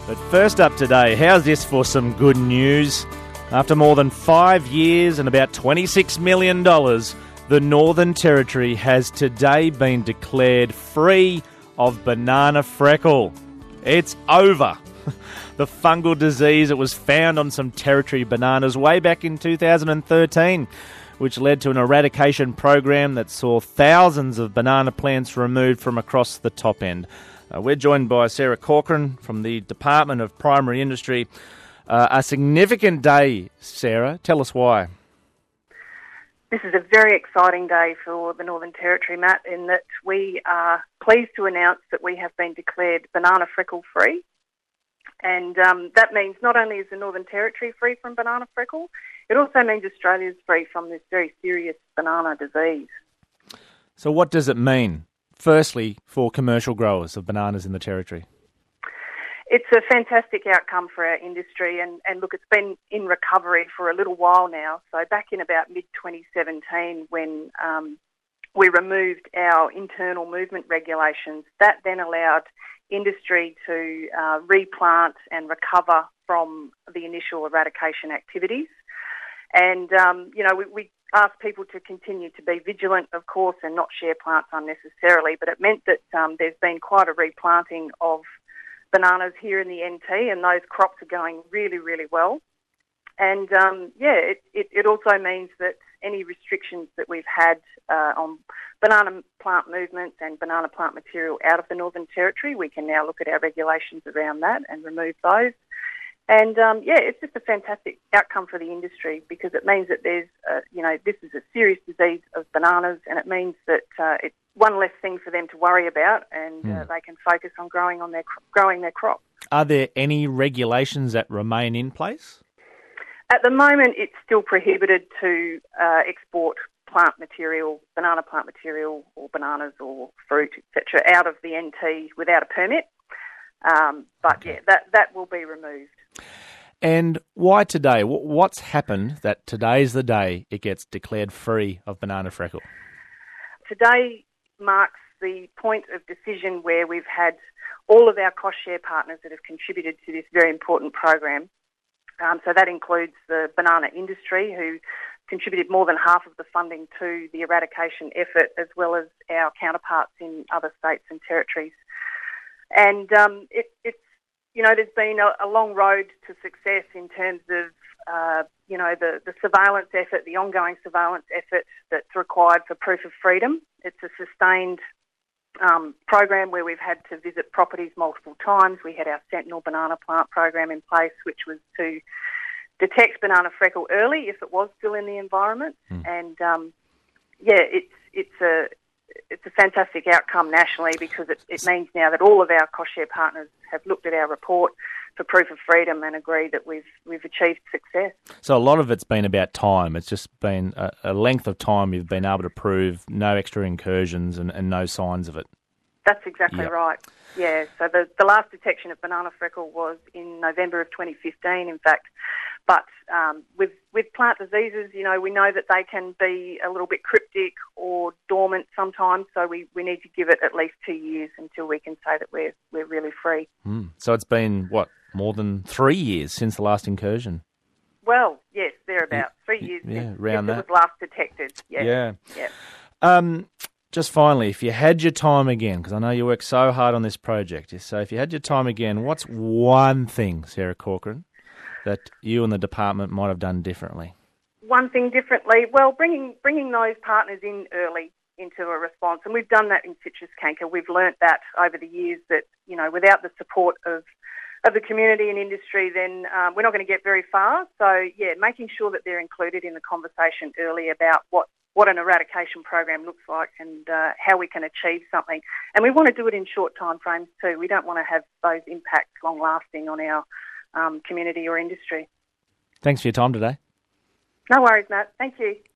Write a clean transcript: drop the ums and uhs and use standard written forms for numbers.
But first up today, how's this for some good news? After more than 5 years and about $26 million, the Northern Territory has today been declared free of banana freckle. It's over. The fungal disease that was found on some Territory bananas way back in 2013, which led to an eradication program that saw thousands of banana plants removed from across the top end. We're joined by Sarah Corcoran from the Department of Primary Industry. A significant day, Sarah. Tell us why. This is a very exciting day for the Northern Territory, Matt, in that we are pleased to announce that we have been declared banana freckle free. And that means not only is the Northern Territory free from banana freckle, it also means Australia's free from this very serious banana disease. So what does it mean, firstly, for commercial growers of bananas in the Territory? It's a fantastic outcome for our industry, and look, it's been in recovery for a little while now. So back in about mid-2017, when we removed our internal movement regulations, that then allowed industry to replant and recover from the initial eradication activities. And, we asked people to continue to be vigilant, of course, and not share plants unnecessarily, but it meant that there's been quite a replanting of bananas here in the NT, and those crops are going really, really well. And, it also means that any restrictions that we've had on banana plant movements and banana plant material out of the Northern Territory, we can now look at our regulations around that and remove those. And, it's just a fantastic outcome for the industry because it means that there's, this is a serious disease of bananas, and it means that it's one less thing for them to worry about, and they can focus on growing their crop. Are there any regulations that remain in place? At the moment, it's still prohibited to export plant material, banana plant material, or bananas or fruit, etc., out of the NT without a permit. That will be removed. And why today? What's happened that today's the day it gets declared free of banana freckle? Today marks the point of decision where we've had all of our cost share partners that have contributed to this very important program. So that includes the banana industry, who contributed more than half of the funding to the eradication effort, as well as our counterparts in other states and territories. And there's been a long road to success in terms of the surveillance effort, the ongoing surveillance effort that's required for proof of freedom. It's a sustained program where we've had to visit properties multiple times. We had our Sentinel banana plant program in place, which was to detect banana freckle early if it was still in the environment. And it's a fantastic outcome nationally because it means now that all of our cost share partners have looked at our report for proof of freedom and agree that we've achieved success. So a lot of it's been about time. It's just been a length of time you've been able to prove no extra incursions and no signs of it. That's exactly right. Yeah, so the last detection of banana freckle was in November of 2015, in fact. But with plant diseases, we know that they can be a little bit cryptic or dormant sometimes, so we need to give it at least 2 years until we can say that we're really free. So it's been, more than 3 years since the last incursion? Well, yes, thereabouts. 3 years since it was last detected. Yeah. Just finally, if you had your time again, because I know you work so hard on this project, so if you had your time again, what's one thing, Sarah Corcoran, that you and the department might have done differently? One thing differently? Well, bringing those partners in early into a response, and we've done that in citrus canker. We've learnt that over the years that, without the support of the community and industry, then we're not going to get very far. So, making sure that they're included in the conversation early about what an eradication program looks like and how we can achieve something. And we want to do it in short time frames too. We don't want to have those impacts long-lasting on our community or industry. Thanks for your time today. No worries, Matt. Thank you.